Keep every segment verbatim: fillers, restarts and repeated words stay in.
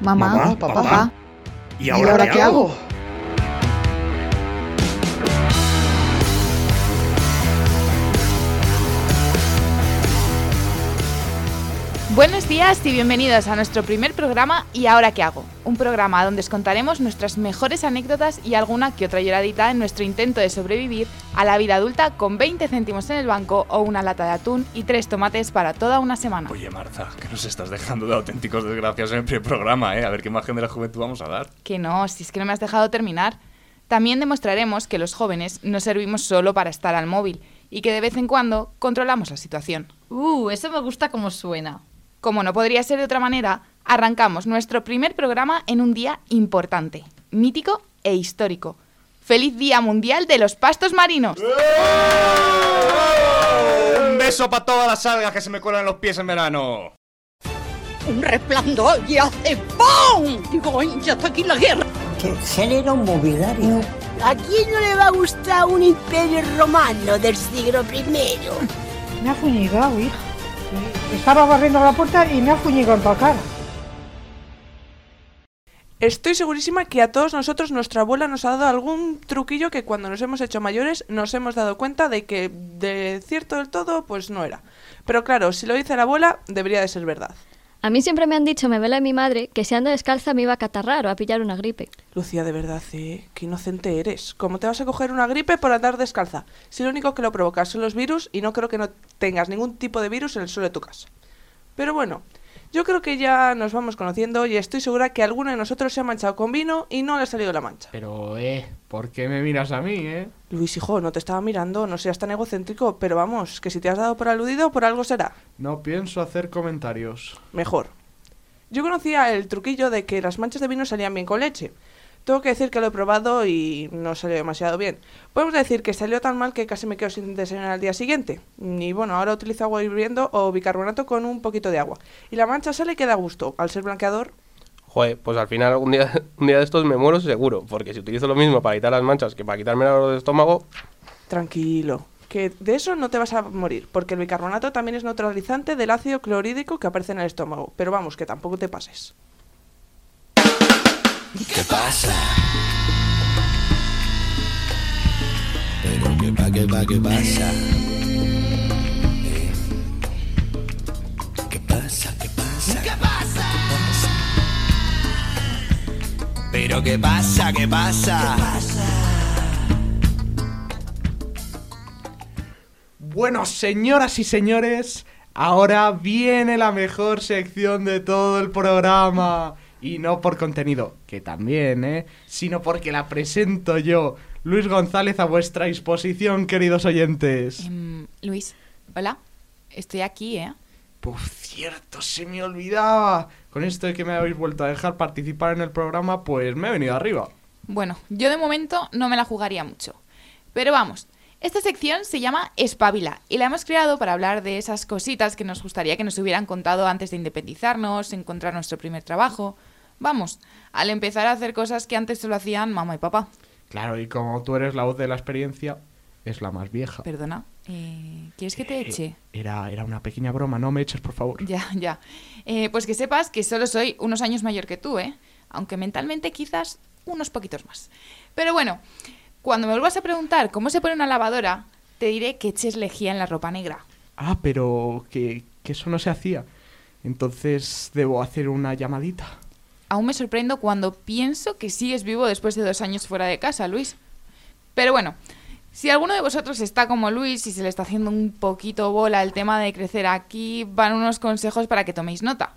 Mamá, Mamá, papá, papá. ¿Y ahora, ¿Y ahora qué hago? Buenos días y bienvenidos a nuestro primer programa ¿Y ahora qué hago? Un programa donde os contaremos nuestras mejores anécdotas y alguna que otra lloradita en nuestro intento de sobrevivir a la vida adulta con veinte céntimos en el banco o una lata de atún y tres tomates para toda una semana. Oye, Marta, que nos estás dejando de auténticos desgraciados en el primer programa, ¿eh? A ver qué imagen de la juventud vamos a dar. Que no, si es que no me has dejado terminar. También demostraremos que los jóvenes no servimos solo para estar al móvil y que de vez en cuando controlamos la situación. Uh, eso me gusta como suena. Como no podría ser de otra manera, arrancamos nuestro primer programa en un día importante, mítico e histórico. ¡Feliz Día Mundial de los Pastos Marinos! Un beso para todas las algas que se me cuelan en los pies en verano. Un resplandor y hace ¡pum! Digo, ¡ay, ya está aquí la guerra! ¡Qué género mobiliario! ¿A quién no le va a gustar un imperio romano del siglo primero? Me ha fuñigado, hija. Estaba barriendo la puerta y me ha fuñigado en toda cara. Estoy segurísima que a todos nosotros nuestra abuela nos ha dado algún truquillo que cuando nos hemos hecho mayores nos hemos dado cuenta de que de cierto del todo pues no era. Pero claro, si lo dice la abuela, debería de ser verdad. A mí siempre me han dicho, me vela mi madre, que si ando descalza me iba a catarrar o a pillar una gripe. Lucía, de verdad, ¿eh? Qué inocente eres. ¿Cómo te vas a coger una gripe por andar descalza? Si lo único que lo provoca son los virus y no creo que no tengas ningún tipo de virus en el suelo de tu casa. Pero bueno, yo creo que ya nos vamos conociendo y estoy segura que alguno de nosotros se ha manchado con vino y no le ha salido la mancha. Pero, eh, ¿por qué me miras a mí, eh? Luis, hijo, no te estaba mirando, no seas tan egocéntrico, pero vamos, que si te has dado por aludido, por algo será. No pienso hacer comentarios. Mejor. Yo conocía el truquillo de que las manchas de vino salían bien con leche. Tengo que decir que lo he probado y no salió demasiado bien. Podemos decir que salió tan mal que casi me quedo sin desayunar al día siguiente. Y bueno, ahora utilizo agua hirviendo o bicarbonato con un poquito de agua. Y la mancha sale y queda a gusto. Al ser blanqueador... Joder, pues al final un día, un día de estos me muero seguro. Porque si utilizo lo mismo para quitar las manchas que para quitarme el dolor de estómago... Tranquilo, que de eso no te vas a morir. Porque el bicarbonato también es neutralizante del ácido clorhídrico que aparece en el estómago. Pero vamos, que tampoco te pases. ¿Qué pasa? Pero qué pa, qué pa, qué pasa. Eh. ¿Qué pasa? ¿Qué pasa? ¿Qué pasa? Pero qué pasa, qué pasa. ¿Qué pasa? Bueno, señoras y señores, ahora viene la mejor sección de todo el programa. Y no por contenido, que también, ¿eh? Sino porque la presento yo, Luis González, a vuestra disposición, queridos oyentes. Um, Luis, hola, estoy aquí, ¿eh? Por cierto, se me olvidaba. Con esto de que me habéis vuelto a dejar participar en el programa, pues me he venido arriba. Bueno, yo de momento no me la jugaría mucho. Pero vamos, esta sección se llama Espabila y la hemos creado para hablar de esas cositas que nos gustaría que nos hubieran contado antes de independizarnos, encontrar nuestro primer trabajo. Vamos, al empezar a hacer cosas que antes solo hacían mamá y papá. Claro, y como tú eres la voz de la experiencia, es la más vieja. Perdona, eh, ¿quieres que te eche? Eh, era, era una pequeña broma, no me eches, por favor. Ya, ya. Eh, pues que sepas que solo soy unos años mayor que tú, ¿eh? Aunque mentalmente quizás unos poquitos más. Pero bueno, cuando me vuelvas a preguntar cómo se pone una lavadora, te diré que eches lejía en la ropa negra. Ah, pero que, que eso no se hacía. Entonces debo hacer una llamadita. Aún me sorprendo cuando pienso que sigues vivo después de dos años fuera de casa, Luis. Pero bueno, si alguno de vosotros está como Luis y se le está haciendo un poquito bola el tema de crecer aquí, van unos consejos para que toméis nota.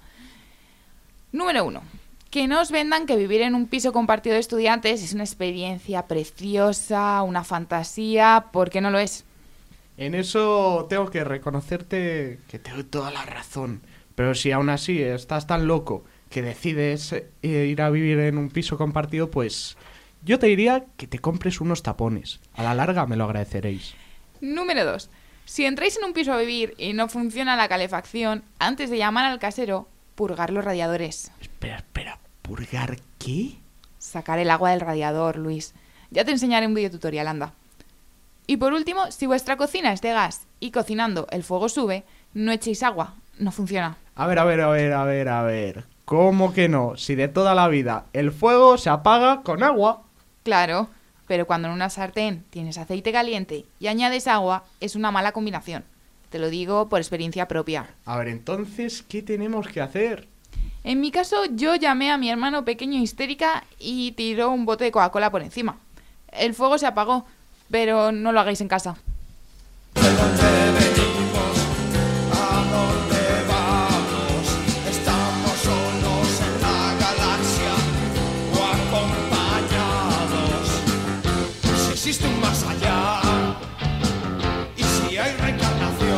Número uno. Que no os vendan que vivir en un piso compartido de estudiantes es una experiencia preciosa, una fantasía, porque no lo es. En eso tengo que reconocerte que te doy toda la razón. Pero si aún así estás tan loco que decides eh, ir a vivir en un piso compartido, pues yo te diría que te compres unos tapones. A la larga me lo agradeceréis. Número dos. Si entráis en un piso a vivir y no funciona la calefacción, antes de llamar al casero, purgar los radiadores. Espera, espera, ¿purgar qué? Sacar el agua del radiador, Luis. Ya te enseñaré un videotutorial, anda. Y por último, si vuestra cocina es de gas y cocinando el fuego sube, no echéis agua, no funciona. A ver, a ver, a ver, a ver, a ver... ¿Cómo que no? Si de toda la vida el fuego se apaga con agua. Claro, pero cuando en una sartén tienes aceite caliente y añades agua, es una mala combinación. Te lo digo por experiencia propia. A ver, entonces, ¿qué tenemos que hacer? En mi caso, yo llamé a mi hermano pequeño histérica y tiró un bote de Coca-Cola por encima. El fuego se apagó, pero no lo hagáis en casa. Existe un más allá y si hay reencarnación.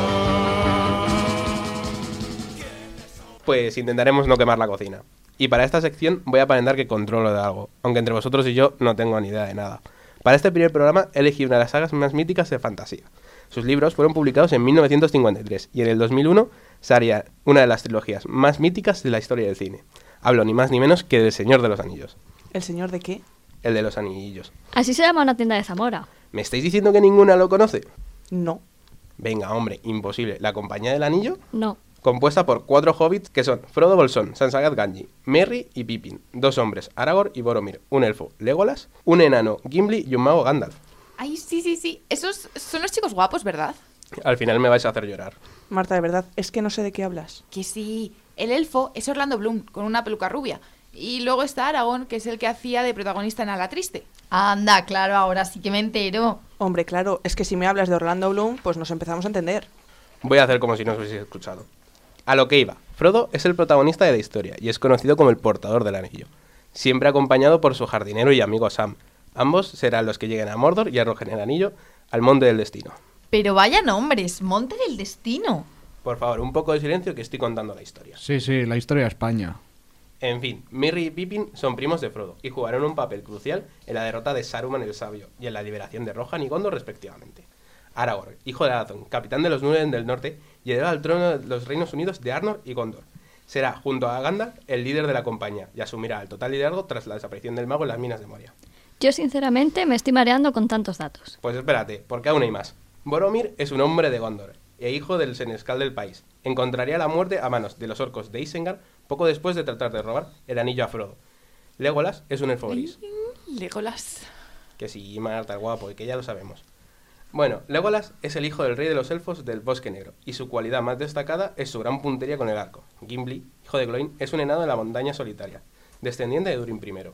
Pues intentaremos no quemar la cocina. Y para esta sección voy a aparentar que controlo de algo, aunque entre vosotros y yo no tengo ni idea de nada. Para este primer programa he elegido una de las sagas más míticas de fantasía. Sus libros fueron publicados en mil novecientos cincuenta y tres y en el dos mil uno salía una de las trilogías más míticas de la historia del cine. Hablo ni más ni menos que del Señor de los Anillos. ¿El señor de qué? El de los Anillos. Así se llama una tienda de Zamora. ¿Me estáis diciendo que ninguna lo conoce? No. Venga, hombre, imposible. ¿La Compañía del Anillo? No. Compuesta por cuatro hobbits que son Frodo Bolsón, Sansagat Ganji, Merry y Pippin, dos hombres, Aragorn y Boromir, un elfo, Legolas, un enano, Gimli y un mago, Gandalf. Ay, sí, sí, sí. Esos son los chicos guapos, ¿verdad? Al final me vais a hacer llorar. Marta, de verdad, es que no sé de qué hablas. Que sí. El elfo es Orlando Bloom, con una peluca rubia. Y luego está Aragorn, que es el que hacía de protagonista en A la Triste. Anda, claro, ahora sí que me entero. Hombre, claro, es que si me hablas de Orlando Bloom, pues nos empezamos a entender. Voy a hacer como si no os hubieseis escuchado. A lo que iba, Frodo es el protagonista de la historia y es conocido como el portador del anillo, siempre acompañado por su jardinero y amigo Sam. Ambos serán los que lleguen a Mordor y arrojen el anillo al Monte del Destino. Pero vaya nombres, Monte del Destino. Por favor, un poco de silencio que estoy contando la historia. Sí, sí, la historia de España. En fin, Merry y Pippin son primos de Frodo y jugaron un papel crucial en la derrota de Saruman el Sabio y en la liberación de Rohan y Gondor respectivamente. Aragorn, hijo de Arathorn, capitán de los Númenor del Norte y heredero al trono de los Reinos Unidos de Arnor y Gondor. Será, junto a Gandalf, el líder de la compañía y asumirá el total liderazgo tras la desaparición del mago en las minas de Moria. Yo sinceramente me estoy mareando con tantos datos. Pues espérate, porque aún hay más. Boromir es un hombre de Gondor e hijo del senescal del país. Encontraría la muerte a manos de los orcos de Isengard poco después de tratar de robar el anillo a Frodo. Legolas es un elfo gris. Legolas. Que sí, Marta, el guapo, y que ya lo sabemos. Bueno, Legolas es el hijo del rey de los elfos del Bosque Negro, y su cualidad más destacada es su gran puntería con el arco. Gimli, hijo de Gloin, es un enano de la montaña solitaria, descendiente de Durin primero.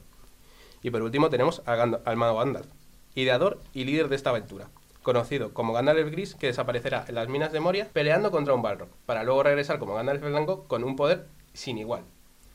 Y por último tenemos a Gand- al mago Gandalf, ideador y líder de esta aventura, conocido como Gandalf el Gris, que desaparecerá en las minas de Moria peleando contra un Balrog, para luego regresar como Gandalf el Blanco con un poder sin igual.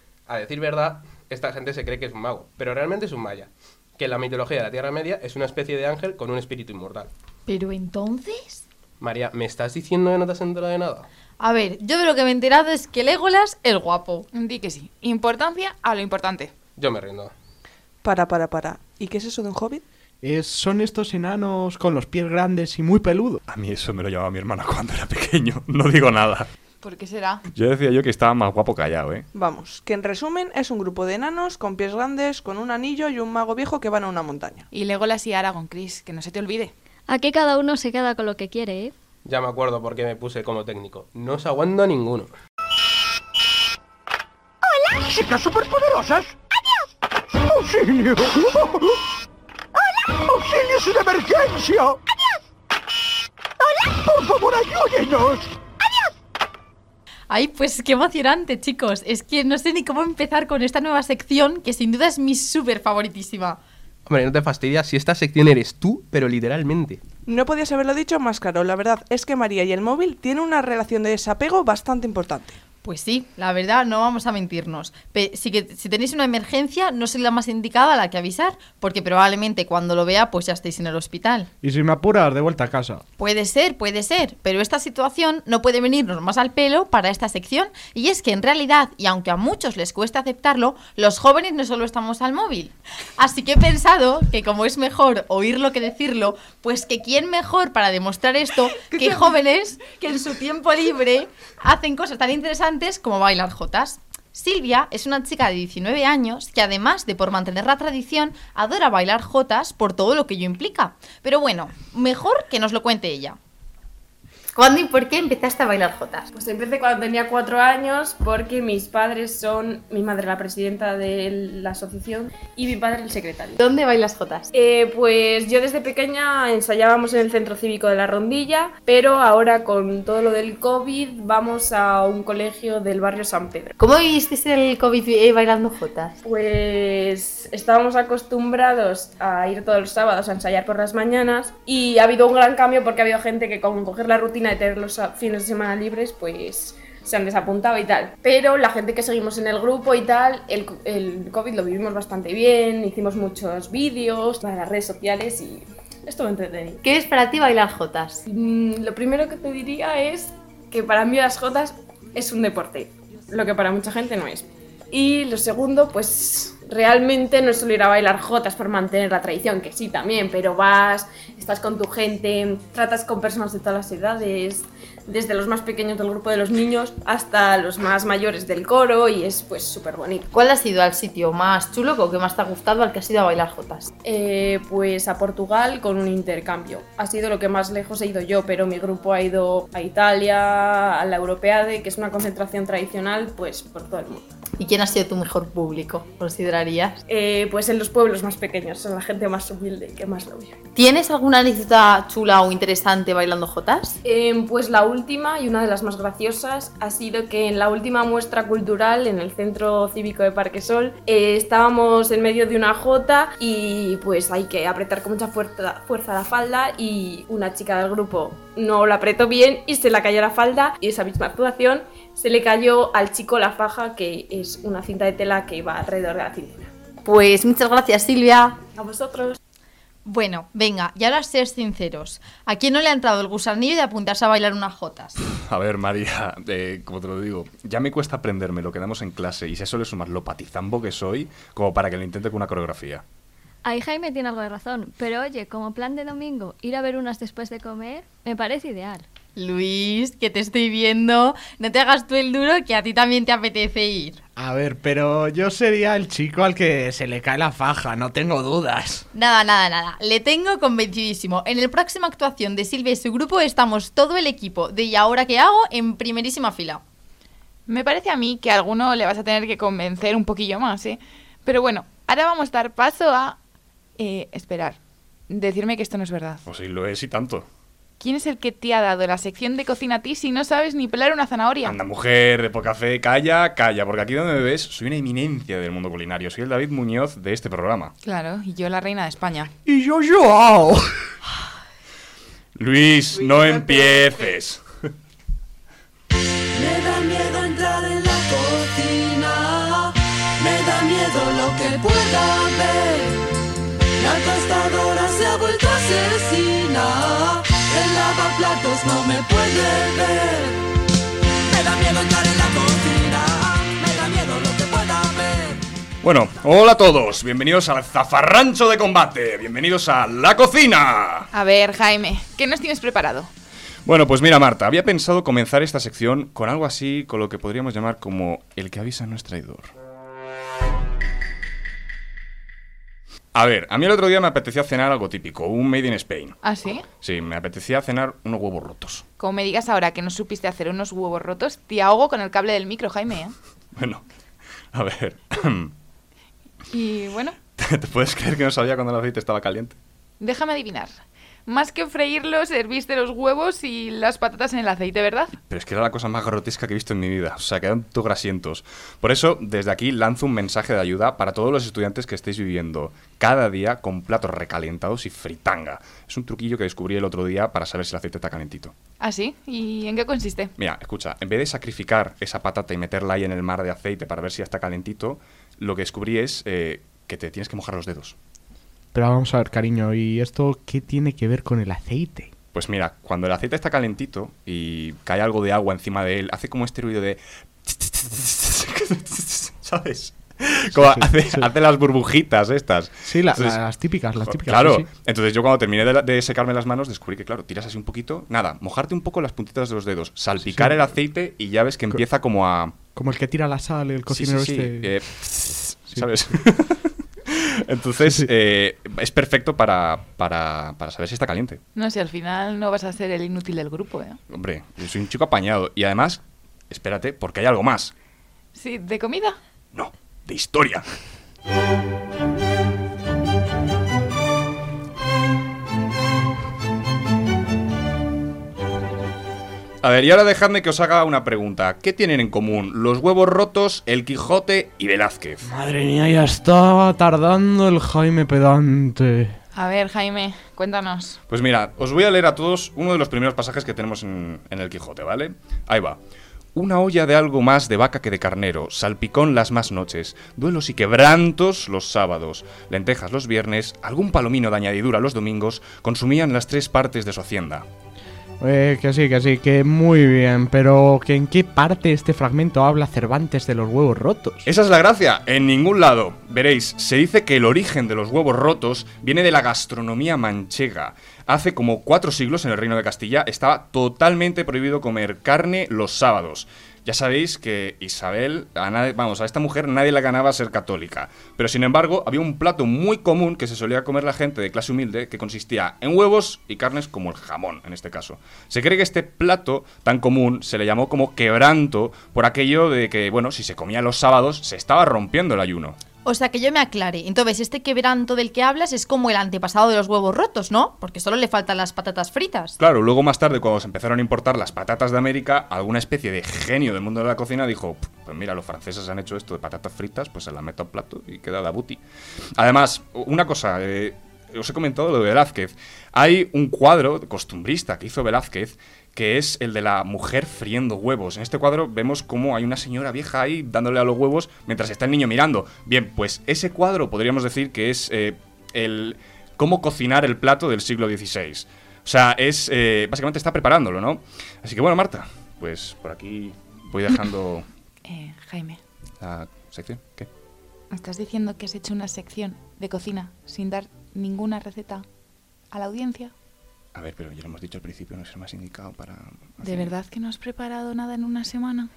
A decir verdad, esta gente se cree que es un mago, pero realmente es un maya, que en la mitología de la Tierra Media es una especie de ángel con un espíritu inmortal. Pero entonces... María, ¿me estás diciendo que no te has enterado de nada? A ver, yo de lo que me he enterado es que Legolas es guapo. Di que sí. Importancia a lo importante. Yo me rindo. Para, para, para. ¿Y qué es eso de un hobbit? Es, son estos enanos con los pies grandes y muy peludos. A mí eso me lo llamaba mi hermana cuando era pequeño. No digo nada. ¿Por qué será? Yo decía yo que estaba más guapo callado, ¿eh? Vamos, que en resumen es un grupo de enanos con pies grandes, con un anillo y un mago viejo que van a una montaña. Y Legolas y Aragorn, Chris, que no se te olvide. Aquí cada uno se queda con lo que quiere, ¿eh? Ya me acuerdo por qué me puse como técnico. No os aguanto a ninguno. ¡Hola! ¡Chicas superpoderosas! ¡Adiós! ¡Auxilio! ¡Hola! ¡Auxilio es una emergencia! ¡Adiós! ¡Hola! ¡Por favor, ayúdenos! Ay, pues qué emocionante, chicos. Es que no sé ni cómo empezar con esta nueva sección, que sin duda es mi súper favoritísima. Hombre, no te fastidias si esta sección eres tú, pero literalmente. No podías haberlo dicho más claro. La verdad es que María y el móvil tienen una relación de desapego bastante importante. Pues sí, la verdad, no vamos a mentirnos. Pe- si, que, si tenéis una emergencia, no soy la más indicada a la que avisar, porque probablemente cuando lo vea, pues ya estéis en el hospital. Y si me apuras, de vuelta a casa. Puede ser, puede ser, pero esta situación no puede venirnos más al pelo para esta sección, y es que en realidad, y aunque a muchos les cuesta aceptarlo, los jóvenes no solo estamos al móvil. Así que he pensado que como es mejor oírlo que decirlo, pues que quién mejor para demostrar esto que jóvenes que en su tiempo libre hacen cosas tan interesantes como bailar jotas. Silvia es una chica de diecinueve años que además de por mantener la tradición, adora bailar jotas por todo lo que ello implica. Pero bueno, mejor que nos lo cuente ella. ¿Cuándo y por qué empezaste a bailar jotas? Pues empecé cuando tenía cuatro años porque mis padres son, mi madre la presidenta de la asociación y mi padre el secretario. ¿Dónde bailas jotas? Eh, pues yo desde pequeña ensayábamos en el Centro Cívico de la Rondilla, pero ahora con todo lo del COVID vamos a un colegio del barrio San Pedro. ¿Cómo vivisteis el COVID eh, bailando jotas? Pues estábamos acostumbrados a ir todos los sábados a ensayar por las mañanas y ha habido un gran cambio porque ha habido gente que con coger la rutina de tener los fines de semana libres, pues se han desapuntado y tal. Pero la gente que seguimos en el grupo y tal, el, el COVID lo vivimos bastante bien, hicimos muchos vídeos para las redes sociales y estuvo entretenido. ¿Qué es para ti bailar jotas? Mm, lo primero que te diría es que para mí las jotas es un deporte, lo que para mucha gente no es. Y lo segundo, pues realmente no es solo ir a bailar jotas por mantener la tradición, que sí también, pero vas, estás con tu gente, tratas con personas de todas las edades, desde los más pequeños del grupo de los niños hasta los más mayores del coro y es pues súper bonito. ¿Cuál ha sido el sitio más chulo o que más te ha gustado al que has ido a bailar jotas? Eh, pues a Portugal con un intercambio. Ha sido lo que más lejos he ido yo, pero mi grupo ha ido a Italia, a la Europeade, que es una concentración tradicional, pues por todo el mundo. ¿Y quién ha sido tu mejor público, considerarías? Eh, pues en los pueblos más pequeños, son la gente más humilde que más lo vive. ¿Tienes alguna anécdota chula o interesante bailando jotas? Eh, pues la última y una de las más graciosas ha sido que en la última muestra cultural en el Centro Cívico de Parquesol eh, estábamos en medio de una jota y pues hay que apretar con mucha fuerza, fuerza la falda y una chica del grupo no la apretó bien y se la cayó la falda y esa misma actuación se le cayó al chico la faja, que es una cinta de tela que va alrededor de la cintura. Pues muchas gracias, Silvia. A vosotros. Bueno, venga, y ahora ser sinceros. ¿A quién no le ha entrado el gusanillo de apuntarse a bailar unas jotas? A ver, María, eh, como te lo digo, ya me cuesta aprenderme lo que damos en clase y si eso le sumas lo patizambo que soy, como para que lo intente con una coreografía. Ahí Jaime tiene algo de razón, pero oye, como plan de domingo, ir a ver unas después de comer, me parece ideal. Luis, que te estoy viendo, no te hagas tú el duro que a ti también te apetece ir. A ver, pero yo sería el chico al que se le cae la faja, no tengo dudas. Nada, nada, nada, le tengo convencidísimo. En la próxima actuación de Silvia y su grupo estamos todo el equipo de ¿Y ahora qué hago? En primerísima fila. Me parece a mí que a alguno le vas a tener que convencer un poquillo más, ¿eh? Pero bueno, ahora vamos a dar paso a... Eh, esperar, decirme que esto no es verdad. Pues sí, lo es y tanto. ¿Quién es el que te ha dado la sección de cocina a ti si no sabes ni pelar una zanahoria? Anda, mujer, de poca fe, calla, calla, porque aquí donde me ves soy una eminencia del mundo culinario. Soy el David Muñoz de este programa. Claro, y yo la reina de España. Y yo, Joao. Luis, no empieces. Me da miedo entrar en la cocina, me da miedo lo que pueda ver. La tostadora se ha vuelto asesina, el lavaplatos no me puede ver. Me da miedo entrar en la cocina, me da miedo lo que pueda ver. Bueno, hola a todos, bienvenidos al zafarrancho de combate, bienvenidos a La Cocina. A ver, Jaime, ¿qué nos tienes preparado? Bueno, pues mira, Marta, había pensado comenzar esta sección con algo así, con lo que podríamos llamar como el que avisa no es traidor. A ver, a mí el otro día me apetecía cenar algo típico, un made in Spain. ¿Ah, sí? Sí, me apetecía cenar unos huevos rotos. Como me digas ahora que no supiste hacer unos huevos rotos, te ahogo con el cable del micro, Jaime, ¿eh? Bueno, a ver. Y bueno, ¿Te puedes creer que no sabía cuando el aceite estaba caliente? déjame adivinar. Más que freírlos, herviste los huevos y las patatas en el aceite, ¿verdad? Pero es que era la cosa más grotesca que he visto en mi vida. O sea, quedan todo grasientos. Por eso, desde aquí lanzo un mensaje de ayuda para todos los estudiantes que estéis viviendo cada día con platos recalentados y fritanga. Es un truquillo que descubrí el otro día para saber si el aceite está calentito. ¿Ah, sí? ¿Y en qué consiste? Mira, escucha, en vez de sacrificar esa patata y meterla ahí en el mar de aceite para ver si ya está calentito, lo que descubrí es eh, que te tienes que mojar los dedos. Pero vamos a ver, cariño, ¿y esto qué tiene que ver con el aceite? Pues mira, cuando el aceite está calentito y cae algo de agua encima de él, hace como este ruido de... ¿Sabes? Como sí, hace, sí. hace las burbujitas estas. Sí, la, Entonces, la, las típicas, las típicas. Claro, sí, sí. entonces yo cuando terminé de, la, de secarme las manos descubrí que, claro, tiras así un poquito, nada, mojarte un poco las puntitas de los dedos, salpicar Sí, sí. el aceite y ya ves que empieza como a... Como el que tira la sal, el cocinero sí, sí, sí, este. eh, ¿sabes? Entonces, Sí, sí. eh, es perfecto para, para, para saber si está caliente. No sé, al final no vas a ser el inútil del grupo, ¿eh? Hombre, yo soy un chico apañado. Y además, espérate, porque hay algo más. Sí, ¿de comida? No, de historia. A ver, y ahora dejadme que os haga una pregunta. ¿Qué tienen en común los huevos rotos, el Quijote y Velázquez? Madre mía, ya estaba tardando el Jaime pedante. A ver, Jaime, cuéntanos. Pues mira, os voy a leer a todos uno de los primeros pasajes que tenemos en, en el Quijote, ¿vale? Ahí va. Una olla de algo más de vaca que de carnero, salpicón las más noches, duelos y quebrantos los sábados, lentejas los viernes, algún palomino de añadidura los domingos, consumían las tres partes de su hacienda. Eh, que sí, que sí, que muy bien, pero ¿que ¿en qué parte de este fragmento habla Cervantes de los huevos rotos? Esa es la gracia, en ningún lado. Veréis, se dice que el origen de los huevos rotos viene de la gastronomía manchega. Hace como cuatro siglos en el Reino de Castilla estaba totalmente prohibido comer carne los sábados. Ya sabéis que Isabel, a nadie, vamos, a esta mujer nadie la ganaba ser católica. Pero sin embargo, había un plato muy común que se solía comer la gente de clase humilde que consistía en huevos y carnes como el jamón, en este caso. Se cree que este plato tan común se le llamó como quebranto por aquello de que, bueno, si se comía los sábados se estaba rompiendo el ayuno. O sea, que yo me aclare. Entonces, este quebranto del que hablas es como el antepasado de los huevos rotos, ¿no? Porque solo le faltan las patatas fritas. Claro, luego más tarde, cuando se empezaron a importar las patatas de América, alguna especie de genio del mundo de la cocina dijo, pues mira, los franceses han hecho esto de patatas fritas, pues se las meto a un plato y queda da buti. Además, una cosa, eh, os he comentado lo de Velázquez. Hay un cuadro costumbrista que hizo Velázquez que es el de la mujer friendo huevos. En este cuadro vemos cómo hay una señora vieja ahí dándole a los huevos mientras está el niño mirando. Bien, pues ese cuadro podríamos decir que es eh, el cómo cocinar el plato del siglo dieciséis. O sea, es eh, básicamente está preparándolo, ¿no? Así que bueno, Marta, pues por aquí voy dejando Eh, Jaime, la sección. ¿Qué? ¿me estás diciendo que has hecho una sección de cocina sin dar ninguna receta a la audiencia? A ver, pero ya lo hemos dicho al principio, no es el más indicado para... ¿De verdad que no has preparado nada en una semana?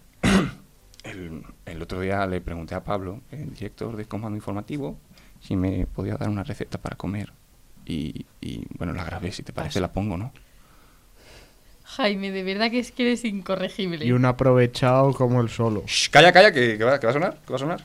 El, el otro día le pregunté a Pablo, el director de Comando Informativo, si me podía dar una receta para comer. Y, y bueno, la grabé, si te parece la pongo, ¿no? Jaime, de verdad que es que eres incorregible. Y un aprovechado como el solo. Shh, calla, calla, que, que, va, que va a sonar, que va a sonar.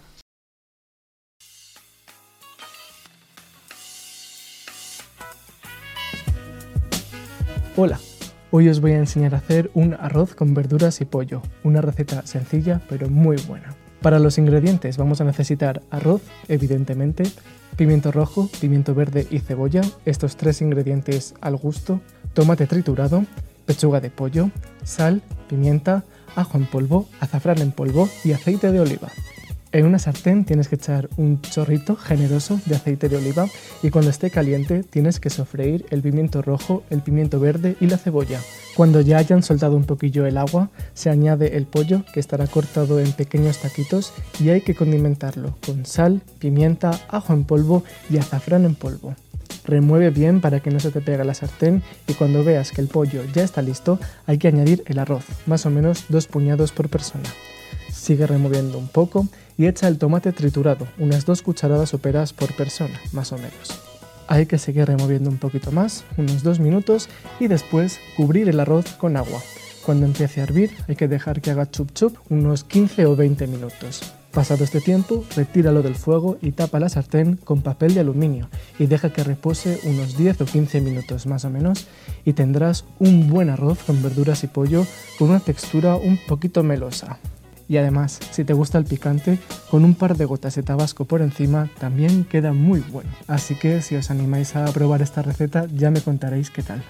Hola, hoy os voy a enseñar a hacer un arroz con verduras y pollo, una receta sencilla pero muy buena. Para los ingredientes vamos a necesitar arroz, evidentemente, pimiento rojo, pimiento verde y cebolla, estos tres ingredientes al gusto, tomate triturado, pechuga de pollo, sal, pimienta, ajo en polvo, azafrán en polvo y aceite de oliva. En una sartén tienes que echar un chorrito generoso de aceite de oliva y cuando esté caliente tienes que sofreír el pimiento rojo, el pimiento verde y la cebolla. Cuando ya hayan soltado un poquillo el agua, se añade el pollo que estará cortado en pequeños taquitos y hay que condimentarlo con sal, pimienta, ajo en polvo y azafrán en polvo. Remueve bien para que no se te pegue la sartén y cuando veas que el pollo ya está listo hay que añadir el arroz, más o menos dos puñados por persona. Sigue removiendo un poco y echa el tomate triturado, unas dos cucharadas soperas por persona, más o menos. Hay que seguir removiendo un poquito más, unos dos minutos, y después cubrir el arroz con agua. Cuando empiece a hervir hay que dejar que haga chup chup unos quince o veinte minutos. Pasado este tiempo, retíralo del fuego y tapa la sartén con papel de aluminio y deja que repose unos diez o quince minutos más o menos y tendrás un buen arroz con verduras y pollo con una textura un poquito melosa. Y además, si te gusta el picante, con un par de gotas de tabasco por encima también queda muy bueno. Así que si os animáis a probar esta receta ya me contaréis qué tal.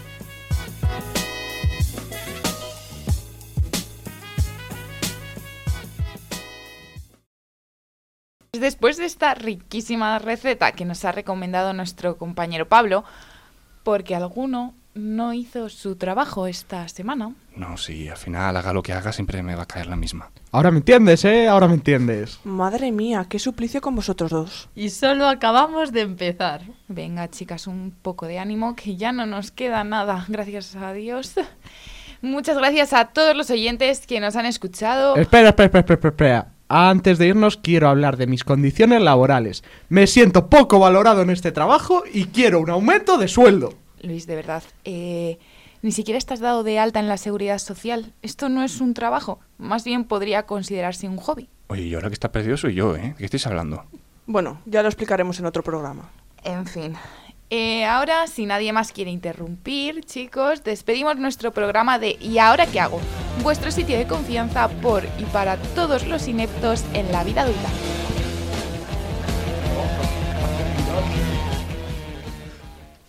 Después de esta riquísima receta que nos ha recomendado nuestro compañero Pablo, porque alguno no hizo su trabajo esta semana. No, sí, al final haga lo que haga siempre me va a caer la misma. Ahora me entiendes, ¿eh? Ahora me entiendes. Madre mía, qué suplicio con vosotros dos. Y solo acabamos de empezar. Venga, chicas, un poco de ánimo, que ya no nos queda nada, gracias a Dios. Muchas gracias a todos los oyentes que nos han escuchado. Espera, espera, espera, espera, espera. antes de irnos quiero hablar de mis condiciones laborales. Me siento poco valorado en este trabajo y quiero un aumento de sueldo. Luis, de verdad, eh, ni siquiera estás dado de alta en la seguridad social. Esto no es un trabajo, más bien podría considerarse un hobby. Oye, y ahora que está perdido soy yo, ¿eh? ¿De qué estáis hablando? Bueno, ya lo explicaremos en otro programa. En fin. Eh, ahora, si nadie más quiere interrumpir, chicos, despedimos nuestro programa de ¿Y ahora qué hago? Vuestro sitio de confianza por y para todos los ineptos en la vida adulta.